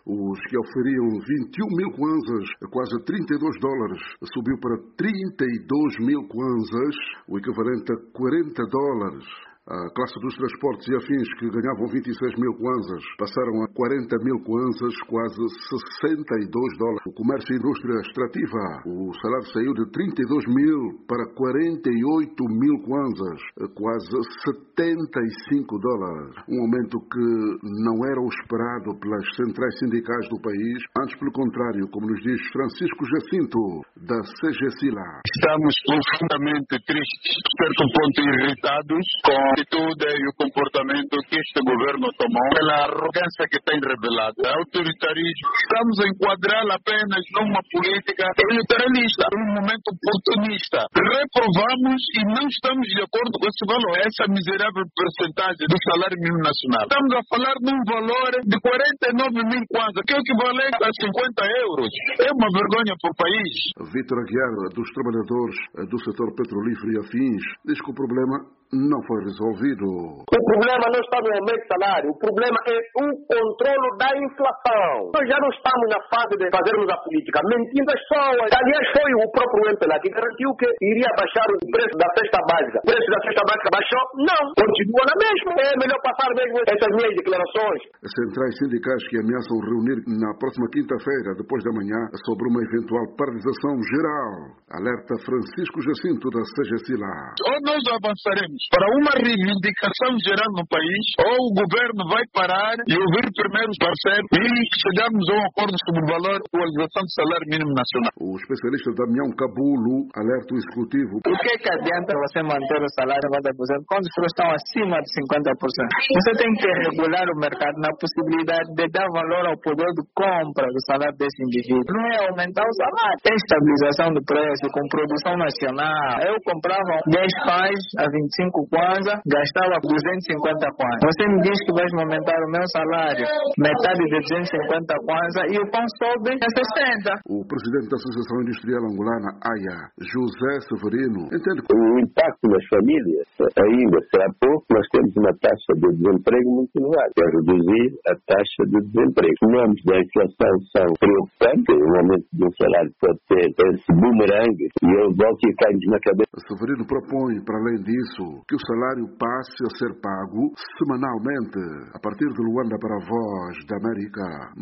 Os que oferiam 21 mil kwanzas, quase $32, subiu para 32 mil kwanzas, o equivalente a $40. A classe dos transportes e afins, que ganhavam 26 mil kwanzas, passaram a 40 mil kwanzas, quase $62. O comércio e indústria extrativa, o salário saiu de 32 mil para 48 mil kwanzas, quase $75. Um aumento que não era o esperado pelas centrais sindicais do país, antes pelo contrário, como nos diz Francisco Jacinto, da CGSILA. Estamos profundamente tristes, certo ponto irritados com a atitude e o comportamento que este governo tomou, pela arrogância que tem revelado, autoritarismo. Estamos a enquadrá-lo apenas numa política militarista, num momento oportunista. Reprovamos e não estamos de acordo com esse valor, essa miserável percentagem do salário mínimo nacional. Estamos a falar de um valor de 49 mil kwanzas, que é o equivalente a €50. É uma vergonha para o país. Vítor Aguiar, dos trabalhadores do setor petrolífero e afins, diz que o problema não foi resolvido. O problema não está no aumento de salário, o problema é o controle da inflação. Nós já não estamos na fase de fazermos a política mentindo as pessoas. Aliás, foi o próprio MPLA que garantiu que iria baixar o preço da cesta básica. O preço da cesta básica baixou? Não, continua na mesma. É melhor passar mesmo essas minhas declarações. As centrais sindicais que ameaçam reunir na próxima quinta-feira, depois da manhã, sobre uma eventual paralisação geral. Alerta Francisco Jacinto, da CGSILA. Ou nós avançaremos para uma reivindicação geral no país, ou o governo vai parar e ouvir primeiro os parceiros e chegarmos a um acordo sobre o valor da atualização do salário mínimo nacional. O especialista Damião Cabulo alerta o executivo. O que é que adianta você manter o salário em 50% quando os preços estão acima de 50%? Você tem que regular o mercado na possibilidade de dar valor ao poder de compra do salário desse indivíduo. Não é aumentar o salário. Tem estabilização do preço com produção nacional. Eu comprava 10 pães a 25 kwanza, gastava 250 kwanza. Você me diz que vais aumentar o meu salário, metade de 250 kwanza, e o pão sobe a 60. O presidente da Associação Industrial Angolana, AIA, José Severino, entende que o impacto nas famílias ainda será pouco. Nós temos uma taxa de desemprego muito elevada. É reduzir a taxa de desemprego. Os números da inflação são preocupantes. O aumento de um salário pode ter esse bumerangue e eu volto e cai na cabeça. Severino propõe, para além disso, que o salário passe a ser pago semanalmente, a partir de Luanda para a Voz da América.